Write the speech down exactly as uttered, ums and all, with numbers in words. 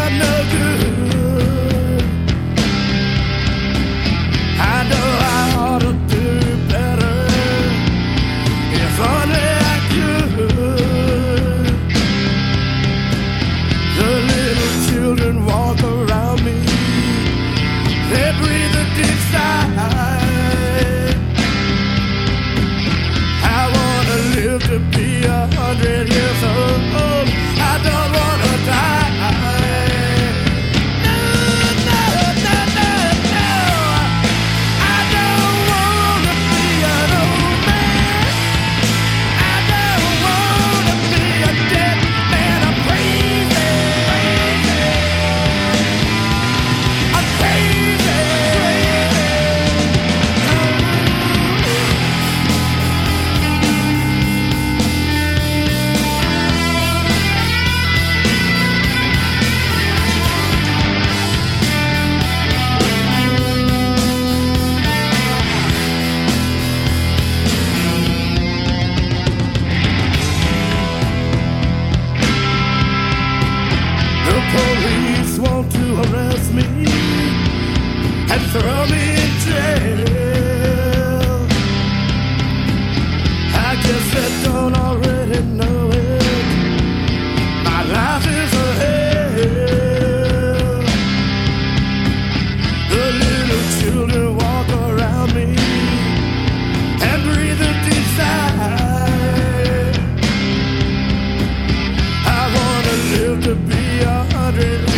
no good. I know I ought to do better, if only I could. The little children walk around me, they breathe a deep sigh. I wanna live to be a hundred years old. I don't wanna die. No, no, no, no, no. I don't wanna be an old man. I don't wanna be a dead man. I'm crazy. I'm crazy. The police want to arrest me and throw me in jail. I guess they don't already know it. My life is a hell. The little children walk around me and breathe a deep sigh. I wanna live to be a hundred.